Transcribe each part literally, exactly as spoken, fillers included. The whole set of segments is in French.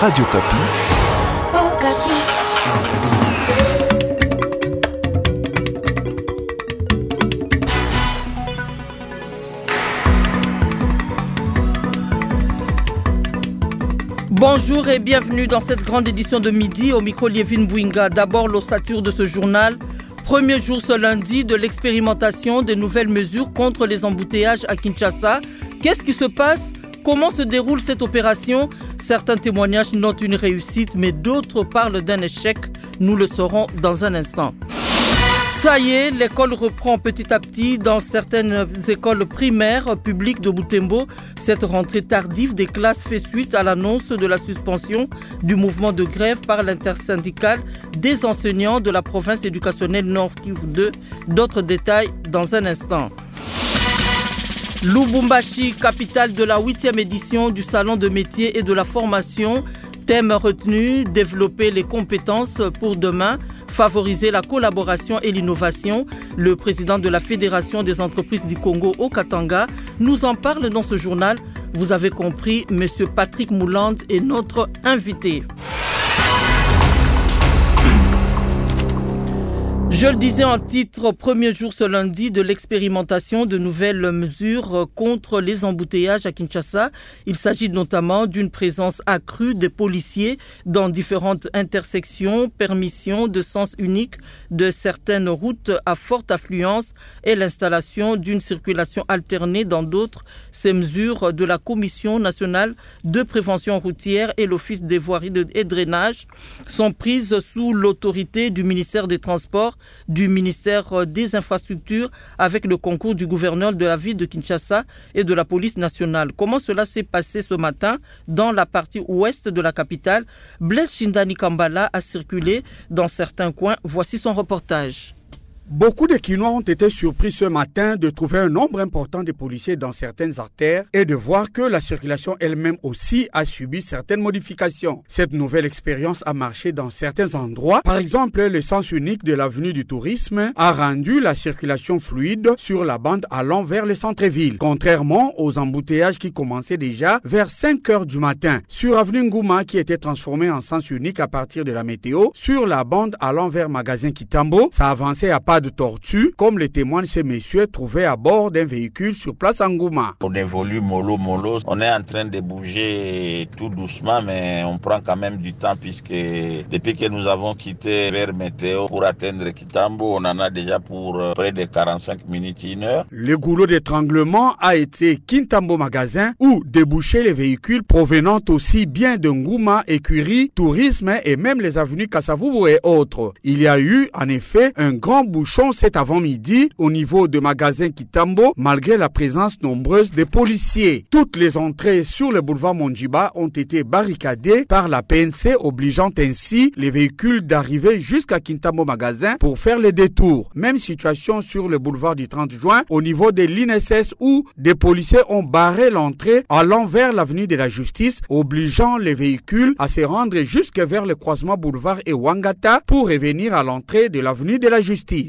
Radio Kapi. Oh, Kapi. Bonjour et bienvenue dans cette grande édition de midi au micro Liévin Bouinga. D'abord l'ossature de ce journal. Premier jour ce lundi de l'expérimentation des nouvelles mesures contre les embouteillages à Kinshasa. Qu'est-ce qui se passe ? Comment se déroule cette opération ? Certains témoignages notent une réussite, mais d'autres parlent d'un échec. Nous le saurons dans un instant. Ça y est, l'école reprend petit à petit dans certaines écoles primaires publiques de Butembo. Cette rentrée tardive des classes fait suite à l'annonce de la suspension du mouvement de grève par l'intersyndicale des enseignants de la province éducationnelle Nord Kivu deux. D'autres détails dans un instant. Lubumbashi, capitale de la huitième édition du Salon de métiers et de la formation. Thème retenu, développer les compétences pour demain. Favoriser la collaboration et l'innovation. Le président de la Fédération des entreprises du Congo au Katanga nous en parle dans ce journal. Vous avez compris, M. Patrick Mouland est notre invité. Je le disais en titre, premier jour ce lundi de l'expérimentation de nouvelles mesures contre les embouteillages à Kinshasa. Il s'agit notamment d'une présence accrue des policiers dans différentes intersections, permission de sens unique de certaines routes à forte affluence et l'installation d'une circulation alternée dans d'autres. Ces mesures de la Commission nationale de prévention routière et l'Office des voiries et drainage sont prises sous l'autorité du ministère des Transports, du ministère des Infrastructures avec le concours du gouverneur de la ville de Kinshasa et de la police nationale. Comment cela s'est passé ce matin dans la partie ouest de la capitale? Blaise Shindani Kambala a circulé dans certains coins. Voici son reportage. Beaucoup de Kinois ont été surpris ce matin de trouver un nombre important de policiers dans certaines artères et de voir que la circulation elle-même aussi a subi certaines modifications. Cette nouvelle expérience a marché dans certains endroits. Par exemple, le sens unique de l'avenue du tourisme a rendu la circulation fluide sur la bande allant vers le centre-ville, contrairement aux embouteillages qui commençaient déjà vers cinq heures du matin. Sur avenue Ngouma qui était transformée en sens unique à partir de la météo, sur la bande allant vers magasin Kitambo, ça avançait à pas de tortue, comme le témoignent ces messieurs trouvés à bord d'un véhicule sur place à Ngouma. On évolue mollo mollo, on est en train de bouger tout doucement, mais on prend quand même du temps puisque depuis que nous avons quitté vers météo pour atteindre Kitambo, on en a déjà pour près de quarante-cinq minutes, une heure. Le goulot d'étranglement a été Kintambo Magasin où débouchaient les véhicules provenant aussi bien de Ngouma, Écurie, Tourisme et même les avenues Kassavubu et autres. Il y a eu en effet un grand bouchon cet avant-midi au niveau de magasin Kitambo malgré la présence nombreuse des policiers. Toutes les entrées sur le boulevard Monjiba ont été barricadées par la P N C, obligeant ainsi les véhicules d'arriver jusqu'à Kitambo Magasin pour faire le détour. Même situation sur le boulevard du trente juin au niveau de l'I N S S où des policiers ont barré l'entrée allant vers l'avenue de la Justice, obligeant les véhicules à se rendre jusque vers le croisement boulevard et Wangata pour revenir à l'entrée de l'avenue de la Justice.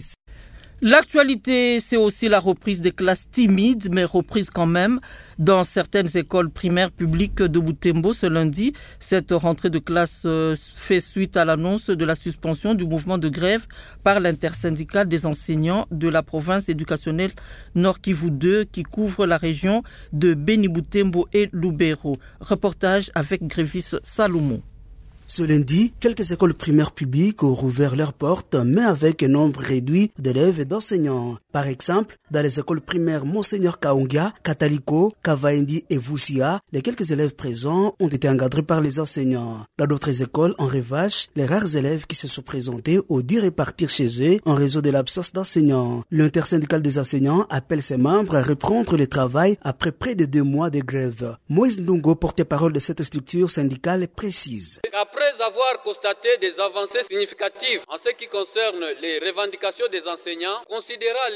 L'actualité, c'est aussi la reprise des classes timides, mais reprise quand même dans certaines écoles primaires publiques de Butembo ce lundi. Cette rentrée de classe fait suite à l'annonce de la suspension du mouvement de grève par l'intersyndicale des enseignants de la province éducationnelle Nord Kivu deux qui couvre la région de Beni Butembo et Lubero. Reportage avec Grévis Salomon. Ce lundi, quelques écoles primaires publiques ont rouvert leurs portes, mais avec un nombre réduit d'élèves et d'enseignants. Par exemple, dans les écoles primaires Monseigneur Kaongia, Kataliko, Kavaendi et Voussia, les quelques élèves présents ont été encadrés par les enseignants. Dans d'autres écoles, en revanche, les rares élèves qui se sont présentés ont dû repartir chez eux en raison de l'absence d'enseignants. L'intersyndicale des enseignants appelle ses membres à reprendre le travail après près de deux mois de grève. Moïse Ndungo, porte-parole de cette structure syndicale, précise. Après avoir constaté des avancées significatives en ce qui concerne les revendications des enseignants, considérant les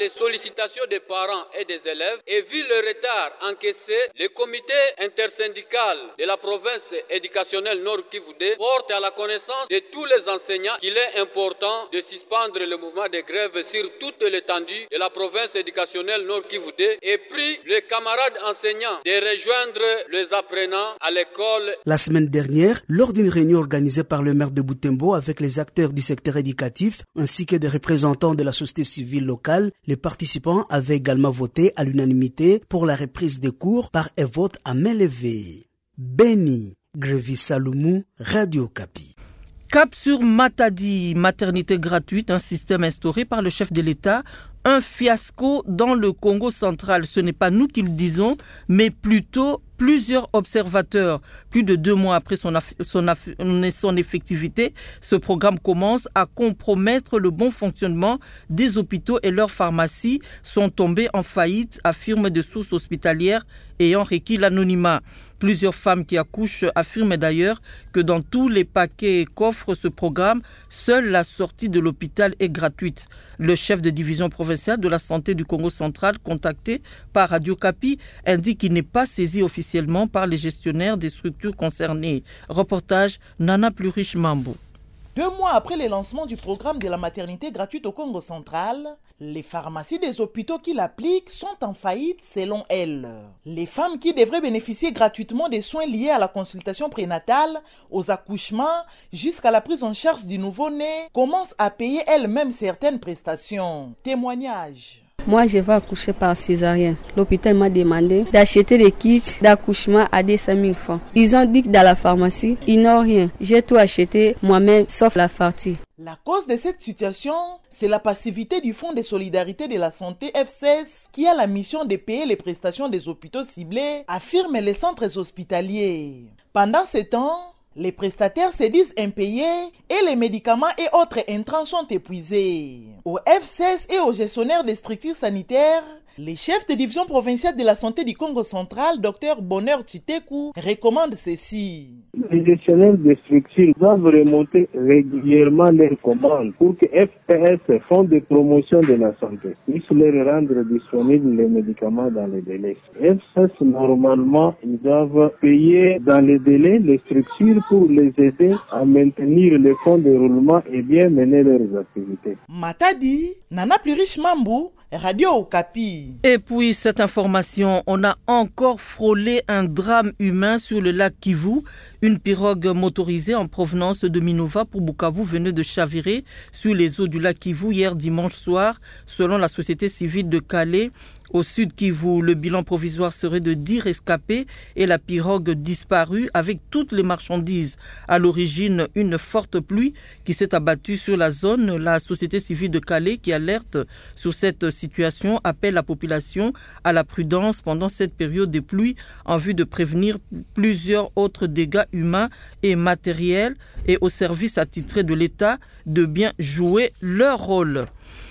les sollicitations des parents et des élèves et vu le retard encaissé, le comité intersyndical de la province éducationnelle Nord Kivu porte à la connaissance de tous les enseignants qu'il est important de suspendre le mouvement de grève sur toute l'étendue de la province éducationnelle Nord Kivu et prie les camarades enseignants de rejoindre les apprenants à l'école. La semaine dernière, lors d'une réunion organisée par le maire de Butembo avec les acteurs du secteur éducatif ainsi que des représentants de la société civile locale, les participants avaient également voté à l'unanimité pour la reprise des cours par un vote à main levée. Béni, Grévis Salomou, Radio Kapi. Cap sur Matadi, maternité gratuite, un système instauré par le chef de l'État. Un fiasco dans le Congo central. Ce n'est pas nous qui le disons, mais plutôt plusieurs observateurs. Plus de deux mois après son, aff- son, aff- son effectivité, ce programme commence à compromettre le bon fonctionnement des hôpitaux et leurs pharmacies sont tombés en faillite, affirment des sources hospitalières ayant requis l'anonymat. Plusieurs femmes qui accouchent affirment d'ailleurs que dans tous les paquets qu'offre ce programme, seule la sortie de l'hôpital est gratuite. Le chef de division provinciale de la santé du Congo central, contacté par Radio Kapi, indique qu'il n'est pas saisi officiellement par les gestionnaires des structures concernées. Reportage Nana Plurish Mambo. Deux mois après le lancement du programme de la maternité gratuite au Congo central, les pharmacies des hôpitaux qui l'appliquent sont en faillite selon elles. Les femmes qui devraient bénéficier gratuitement des soins liés à la consultation prénatale, aux accouchements, jusqu'à la prise en charge du nouveau-né, commencent à payer elles-mêmes certaines prestations. Témoignage. Moi, je vais accoucher par césarienne. L'hôpital m'a demandé d'acheter des kits d'accouchement à deux cent mille francs. Ils ont dit que dans la pharmacie, ils n'ont rien. J'ai tout acheté moi-même, sauf la fartie. La cause de cette situation, c'est la passivité du Fonds de solidarité de la santé F C S qui a la mission de payer les prestations des hôpitaux ciblés, affirment les centres hospitaliers. Pendant ce temps, les prestataires se disent impayés et les médicaments et autres intrants sont épuisés. Au F C S et aux gestionnaires des structures sanitaires, les chefs de division provinciale de la santé du Congo central, Dr Bonheur Chiteku, recommandent ceci. Les gestionnaires des structures doivent remonter régulièrement leurs commandes pour que F P S, Fonds de promotion de la santé, puisse leur rendre disponibles les médicaments dans les délais. F P S, normalement, ils doivent payer dans les délais les structures pour les aider à maintenir les fonds de roulement et bien mener leurs activités. Matadi, Nana Plurish Mambo, Radio Okapi. Et puis cette information, on a encore frôlé un drame humain sur le lac Kivu. Une pirogue motorisée en provenance de Minova pour Bukavu venait de chavirer sur les eaux du lac Kivu hier dimanche soir, selon la société civile de Calais. Au sud Kivu, le bilan provisoire serait de dix rescapés et la pirogue disparue avec toutes les marchandises. À l'origine, une forte pluie qui s'est abattue sur la zone. La société civile de Calais, qui alerte sur cette situation, appelle la population à la prudence pendant cette période de pluie en vue de prévenir plusieurs autres dégâts humains et matériels et au service attitré de l'État de bien jouer leur rôle.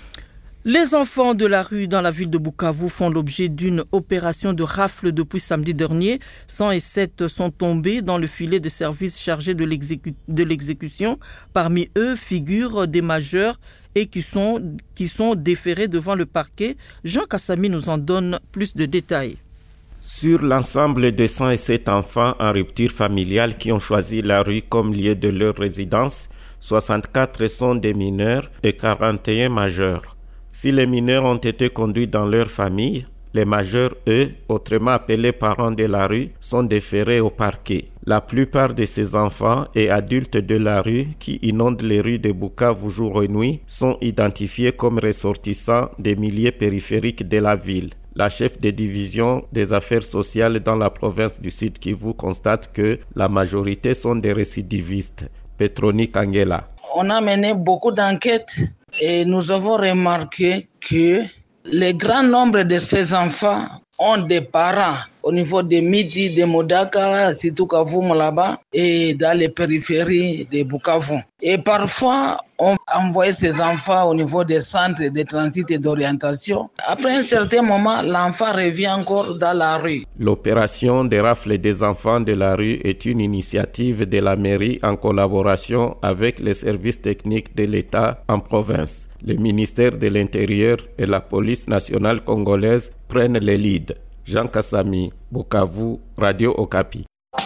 Les enfants de la rue dans la ville de Bukavu font l'objet d'une opération de rafle depuis samedi dernier. cent sept sont tombés dans le filet des services chargés de, l'exécu- de l'exécution. Parmi eux figurent des majeurs et qui sont, qui sont déférés devant le parquet. Jean Kassami nous en donne plus de détails. Sur l'ensemble de cent sept enfants en rupture familiale qui ont choisi la rue comme lieu de leur résidence, soixante-quatre sont des mineurs et quarante et un majeurs. Si les mineurs ont été conduits dans leur famille, les majeurs, eux, autrement appelés parents de la rue, sont déférés au parquet. La plupart de ces enfants et adultes de la rue qui inondent les rues de Bukavu jour et nuit sont identifiés comme ressortissants des milieux périphériques de la ville. La chef de division des affaires sociales dans la province du Sud Kivu constate que la majorité sont des récidivistes. Petroni Kangela. On a mené beaucoup d'enquêtes et nous avons remarqué que le grand nombre de ces enfants ont des parents au niveau des Midi, de Modaka, surtout Kavumu là-bas, et dans les périphéries de Bukavu. Et parfois, on envoie ces enfants au niveau des centres de transit et d'orientation. Après un certain moment, l'enfant revient encore dans la rue. L'opération des rafles des enfants de la rue est une initiative de la mairie en collaboration avec les services techniques de l'État en province. Le ministère de l'Intérieur et la police nationale congolaise prennent le lead. Jean Kassami, Bukavu, Radio Okapi.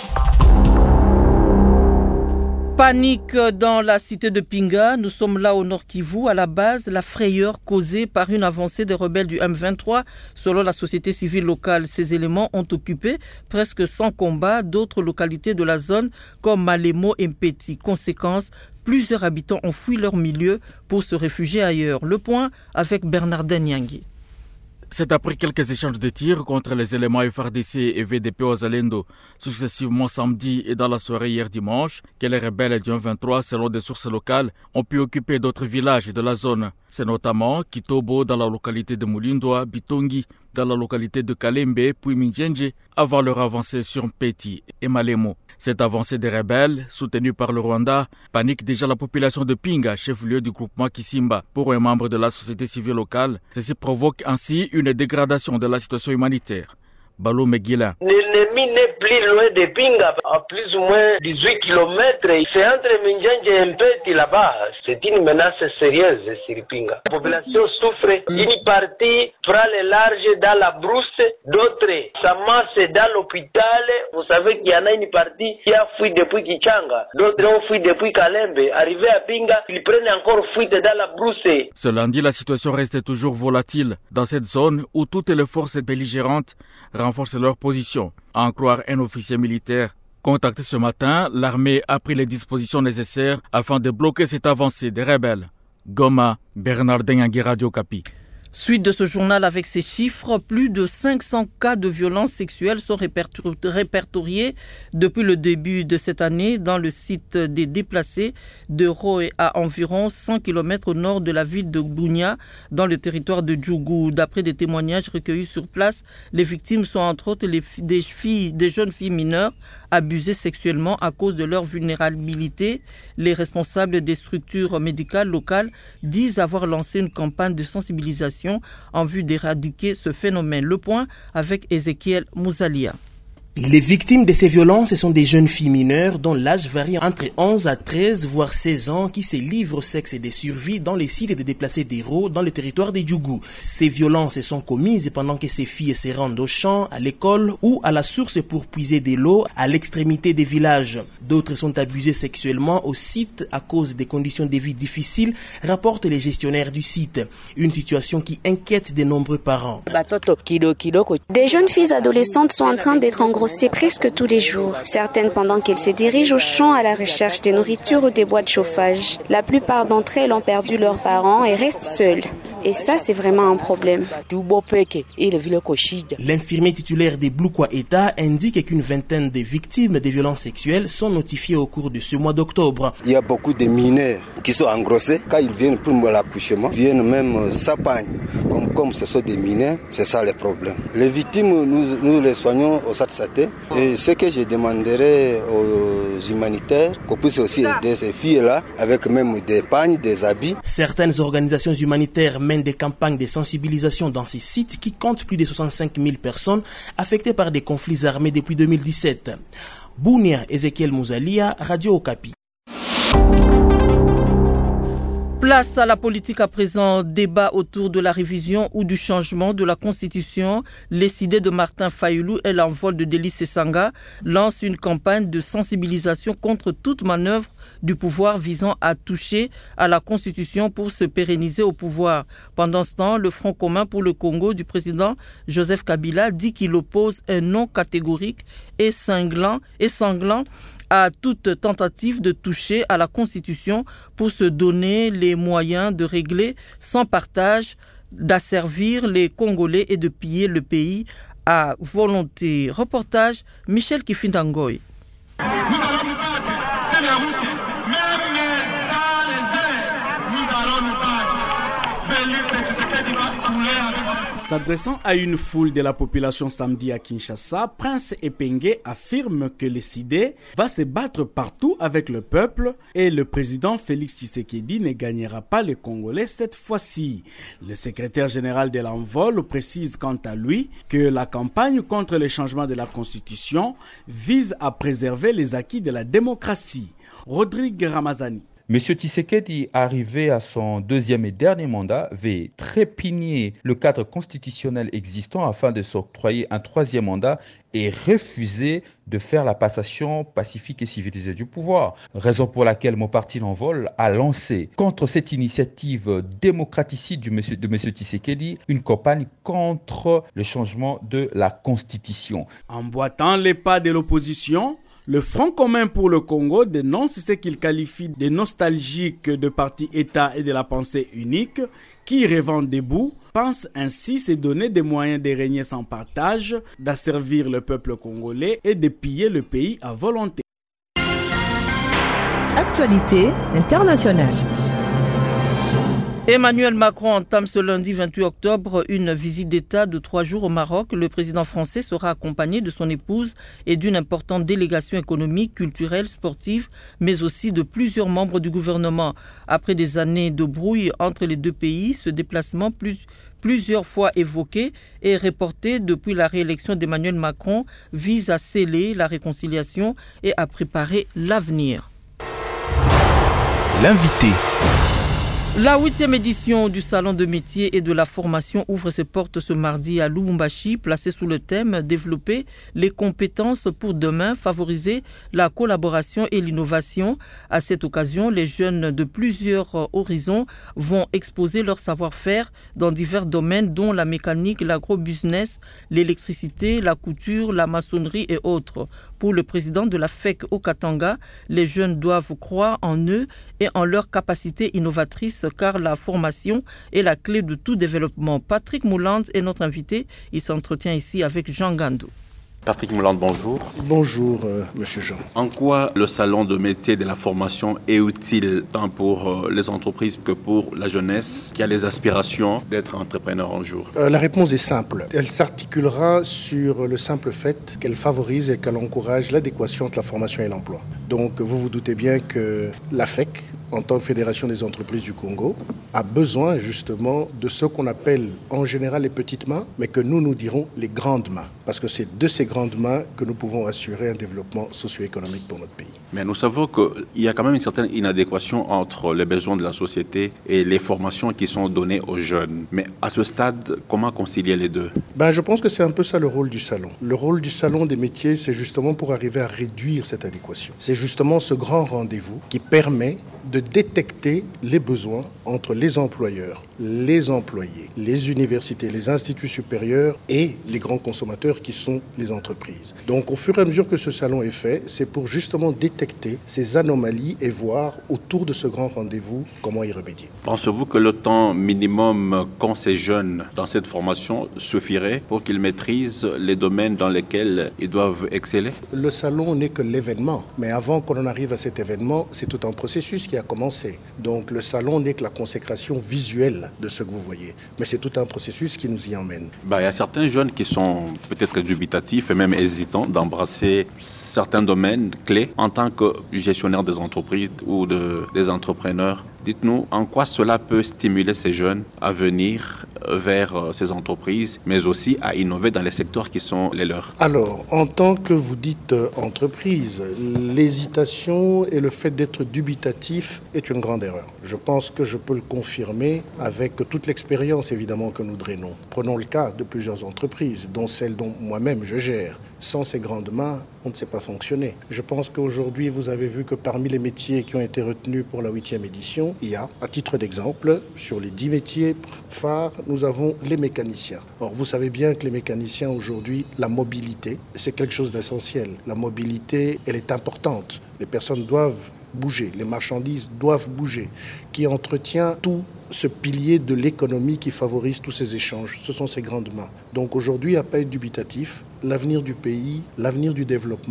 Panique dans la cité de Pinga. Nous sommes là au Nord Kivu. À la base, la frayeur causée par une avancée des rebelles du M vingt-trois. Selon la société civile locale, ces éléments ont occupé presque sans combat d'autres localités de la zone comme Malemo et Mpeti. Conséquence, plusieurs habitants ont fui leur milieu pour se réfugier ailleurs. Le point avec Bernardin Nyangui. C'est après quelques échanges de tirs contre les éléments F R D C et V D P Ozalendo, successivement samedi et dans la soirée hier dimanche, que les rebelles du M vingt-trois, selon des sources locales, ont pu occuper d'autres villages de la zone. C'est notamment Kitobo dans la localité de Mulindwa, Bitongi dans la localité de Kalembe, puis Minjenje, avant leur avancée sur Mpeti et Malemo. Cette avancée des rebelles, soutenue par le Rwanda, panique déjà la population de Pinga, chef-lieu du groupement Kisimba. Pour un membre de la société civile locale, ceci provoque ainsi une dégradation de la situation humanitaire. Balou Meguila. L'ennemi n'est plus loin de Pinga, à plus ou moins dix-huit kilomètres. C'est entre Minjanje et Mpeti là-bas. C'est une menace sérieuse sur Pinga. La population souffre. Une partie prend le large dans la brousse, d'autres s'amassent dans l'hôpital. Vous savez qu'il y en a une partie qui a fui depuis Kichanga, d'autres ont fui depuis Kalembe. Arrivé à Pinga, ils prennent encore fuite dans la brousse. Ce lundi, la situation reste toujours volatile dans cette zone où toutes les forces belligérantes renforcent leur position. À en croire un officier militaire contacté ce matin, l'armée a pris les dispositions nécessaires afin de bloquer cette avancée des rebelles. Goma, Bernardin Nyangui, Radio Okapi. Suite de ce journal avec ces chiffres, plus de cinq cents cas de violences sexuelles sont répertoriés depuis le début de cette année dans le site des déplacés de Roé à environ cent kilomètres au nord de la ville de Bunia, dans le territoire de Djougou. D'après des témoignages recueillis sur place, les victimes sont entre autres les filles, des, filles, des jeunes filles mineures abusées sexuellement à cause de leur vulnérabilité. Les responsables des structures médicales locales disent avoir lancé une campagne de sensibilisation en vue d'éradiquer ce phénomène. Le point avec Ezekiel Mouzalia. Les victimes de ces violences sont des jeunes filles mineures dont l'âge varie entre onze à treize voire seize ans qui se livrent au sexe et des survies dans les sites de déplacés d'Hérault dans le territoire des Djougou. Ces violences sont commises pendant que ces filles se rendent au champ, à l'école ou à la source pour puiser de l'eau à l'extrémité des villages. D'autres sont abusées sexuellement au site à cause des conditions de vie difficiles, rapportent les gestionnaires du site. Une situation qui inquiète de nombreux parents. Des jeunes filles adolescentes sont en train d'être engrossées presque tous les jours, certaines pendant qu'elles se dirigent au champ à la recherche de nourriture ou des bois de chauffage. La plupart d'entre elles ont perdu leurs parents et restent seules. Et ça, c'est vraiment un problème. L'infirmier titulaire des Blukwa État indique qu'une vingtaine de victimes de violences sexuelles sont notifiées au cours de ce mois d'octobre. Il y a beaucoup de mineurs qui sont engrossés. Quand ils viennent pour l'accouchement, ils viennent même s'apagnent. Comme, comme ce sont des mineurs, c'est ça le problème. Les victimes, nous, nous les soignons au S A T S A T. Et ce que je demanderais aux humanitaires, qu'on puisse aussi aider ces filles-là avec même des pagnes, des habits. Certaines organisations humanitaires mènent des campagnes de sensibilisation dans ces sites qui comptent plus de soixante-cinq mille personnes affectées par des conflits armés depuis deux mille dix-sept. Bounia, Ezekiel Mouzalia, Radio Okapi. Place à la politique à présent. Débat autour de la révision ou du changement de la Constitution. Les idées de Martin Fayoulou et l'envol de Délice Sessanga lancent une campagne de sensibilisation contre toute manœuvre du pouvoir visant à toucher à la Constitution pour se pérenniser au pouvoir. Pendant ce temps, le Front commun pour le Congo du président Joseph Kabila dit qu'il oppose un non catégorique et cinglant, et sanglant à toute tentative de toucher à la Constitution pour se donner les moyens de régler sans partage, d'asservir les Congolais et de piller le pays à volonté. Reportage Michel Kifindangoy. Nous allons nous battre, c'est la route, même dans les airs, nous allons nous battre. Félix Tshisekedi va couler avec son... S'adressant à une foule de la population samedi à Kinshasa, Prince Epenge affirme que le C I D E va se battre partout avec le peuple et le président Félix Tshisekedi ne gagnera pas les Congolais cette fois-ci. Le secrétaire général de l'Envol précise quant à lui que la campagne contre le changement de la Constitution vise à préserver les acquis de la démocratie. Rodrigue Ramazani. Monsieur Tshisekedi, arrivé à son deuxième et dernier mandat, veut trépigner le cadre constitutionnel existant afin de s'octroyer un troisième mandat et refuser de faire la passation pacifique et civilisée du pouvoir. Raison pour laquelle mon parti L'Envol a lancé contre cette initiative démocraticide du monsieur, de monsieur Tshisekedi une campagne contre le changement de la Constitution. En boitant les pas de l'opposition, le Front commun pour le Congo dénonce ce qu'il qualifie de nostalgique de parti-État et de la pensée unique, qui, rêvant debout, pense ainsi se donner des moyens de régner sans partage, d'asservir le peuple congolais et de piller le pays à volonté. Actualité internationale. Emmanuel Macron entame ce lundi vingt-huit octobre une visite d'État de trois jours au Maroc. Le président français sera accompagné de son épouse et d'une importante délégation économique, culturelle, sportive, mais aussi de plusieurs membres du gouvernement. Après des années de brouille entre les deux pays, ce déplacement plus, plusieurs fois évoqué et reporté depuis la réélection d'Emmanuel Macron vise à sceller la réconciliation et à préparer l'avenir. L'invité. La huitième édition du Salon de métiers et de la formation ouvre ses portes ce mardi à Lubumbashi, placée sous le thème « Développer les compétences pour demain, favoriser la collaboration et l'innovation ». À cette occasion, les jeunes de plusieurs horizons vont exposer leur savoir-faire dans divers domaines dont la mécanique, l'agrobusiness, l'électricité, la couture, la maçonnerie et autres. Pour le président de la F E C au Katanga, les jeunes doivent croire en eux et en leurs capacités innovatrices car la formation est la clé de tout développement. Patrick Mouland est notre invité. Il s'entretient ici avec Jean Gandou. Patrick Mouland, bonjour. Bonjour, euh, monsieur Jean. En quoi le salon de métier de la formation est utile tant pour euh, les entreprises que pour la jeunesse qui a les aspirations d'être entrepreneur un jour? euh, La réponse est simple. Elle s'articulera sur le simple fait qu'elle favorise et qu'elle encourage l'adéquation entre la formation et l'emploi. Donc, vous vous doutez bien que la F E C, en tant que Fédération des entreprises du Congo, a besoin justement de ce qu'on appelle en général les petites mains, mais que nous, nous dirons les grandes mains. Parce que c'est de ces grandes mains que nous pouvons assurer un développement socio-économique pour notre pays. Mais nous savons qu'il y a quand même une certaine inadéquation entre les besoins de la société et les formations qui sont données aux jeunes. Mais à ce stade, comment concilier les deux? Ben, je pense que c'est un peu ça le rôle du salon. Le rôle du salon des métiers, c'est justement pour arriver à réduire cette adéquation. C'est justement ce grand rendez-vous qui permet de détecter les besoins entre les employeurs, les employés, les universités, les instituts supérieurs et les grands consommateurs qui sont les entreprises. Donc au fur et à mesure que ce salon est fait, c'est pour justement détecter ces anomalies et voir autour de ce grand rendez-vous comment y remédier. Pensez-vous que le temps minimum qu'ont ces jeunes dans cette formation suffirait pour qu'ils maîtrisent les domaines dans lesquels ils doivent exceller? Le salon n'est que l'événement, mais avant qu'on en arrive à cet événement, c'est tout un processus qui a commencé. Donc le salon n'est que la consécration visuelle de ce que vous voyez, mais c'est tout un processus qui nous y emmène. Bah, il y a certains jeunes qui sont peut-être dubitatifs et même hésitants d'embrasser certains domaines clés en tant que gestionnaire des entreprises ou de, des entrepreneurs. Dites-nous en quoi cela peut stimuler ces jeunes à venir vers ces entreprises, mais aussi à innover dans les secteurs qui sont les leurs. Alors, en tant que vous dites entreprise, l'hésitation et le fait d'être dubitatif est une grande erreur. Je pense que je peux le confirmer avec toute l'expérience évidemment que nous drainons. Prenons le cas de plusieurs entreprises, dont celle dont moi-même je gère. Sans ces grandes mains, on ne sait pas fonctionner. Je pense qu'aujourd'hui, vous avez vu que parmi les métiers qui ont été retenus pour la huitième édition, il y a, à titre d'exemple, sur les dix métiers phares, nous avons les mécaniciens. Or, vous savez bien que les mécaniciens aujourd'hui, la mobilité, c'est quelque chose d'essentiel. La mobilité, elle est importante. Les personnes doivent bouger, les marchandises doivent bouger. Qui entretient tout ce pilier de l'économie qui favorise tous ces échanges? Ce sont ces grandes mains. Donc aujourd'hui, à ne pas être dubitatif, l'avenir du pays, l'avenir du développement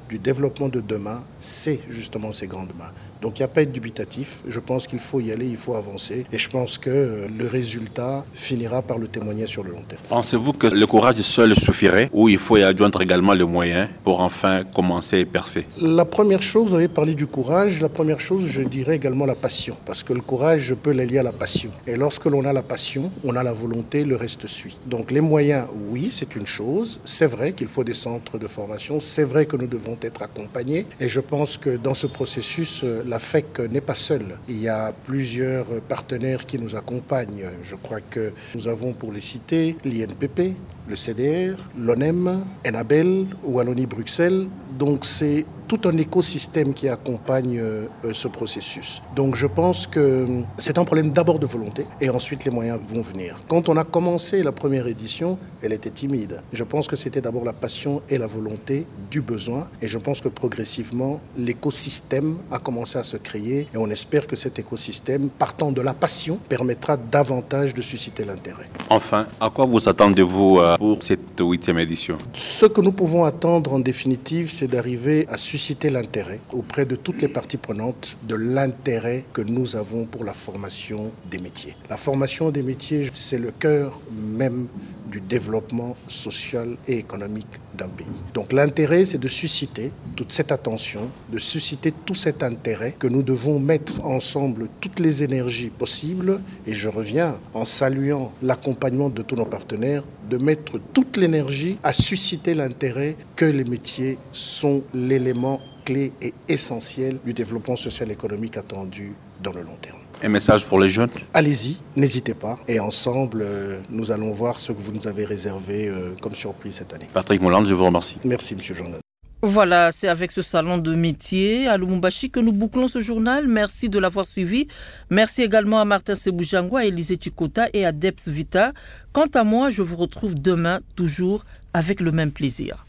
du développement de demain, c'est justement ces grandes mains. Donc il n'y a pas à être dubitatif, je pense qu'il faut y aller, il faut avancer et je pense que le résultat finira par le témoigner sur le long terme. Pensez-vous que le courage seul suffirait ou il faut y adjoindre également les moyens pour enfin commencer et percer? La première chose, vous avez parlé du courage, la première chose je dirais également la passion, parce que le courage je peux l'allier à la passion et lorsque l'on a la passion, on a la volonté, le reste suit. Donc les moyens, oui, c'est une chose, c'est vrai qu'il faut des centres de formation, c'est vrai que nous devons être accompagnés et je pense que dans ce processus, la F E C n'est pas seule. Il y a plusieurs partenaires qui nous accompagnent. Je crois que nous avons pour les citer l'I N P P, le C D R, l'O N E M, Enabel, Wallonie-Bruxelles. Donc c'est tout un écosystème qui accompagne euh, ce processus. Donc je pense que c'est un problème d'abord de volonté et ensuite les moyens vont venir. Quand on a commencé la première édition, elle était timide. Je pense que c'était d'abord la passion et la volonté du besoin et je pense que progressivement l'écosystème a commencé à se créer et on espère que cet écosystème, partant de la passion, permettra davantage de susciter l'intérêt. Enfin, à quoi vous attendez-vous pour cette huitième édition? Ce que nous pouvons attendre en définitive, c'est d'arriver à susciter l'intérêt auprès de toutes les parties prenantes de l'intérêt que nous avons pour la formation des métiers. La formation des métiers, c'est le cœur même du développement social et économique d'un pays. Donc l'intérêt, c'est de susciter toute cette attention, de susciter tout cet intérêt que nous devons mettre ensemble toutes les énergies possibles. Et je reviens en saluant l'accompagnement de tous nos partenaires, de mettre toute l'énergie à susciter l'intérêt que les métiers sont l'élément clé et essentiel du développement social et économique attendu dans le long terme. Un message pour les jeunes? Allez-y, n'hésitez pas. Et ensemble, euh, nous allons voir ce que vous nous avez réservé euh, comme surprise cette année. Patrick Moulin, je vous remercie. Merci, monsieur le journaliste. Voilà, c'est avec ce salon de métier à Lubumbashi que nous bouclons ce journal. Merci de l'avoir suivi. Merci également à Martin Sebujangwa, à Élisée Chikota et à Deps Vita. Quant à moi, je vous retrouve demain, toujours avec le même plaisir.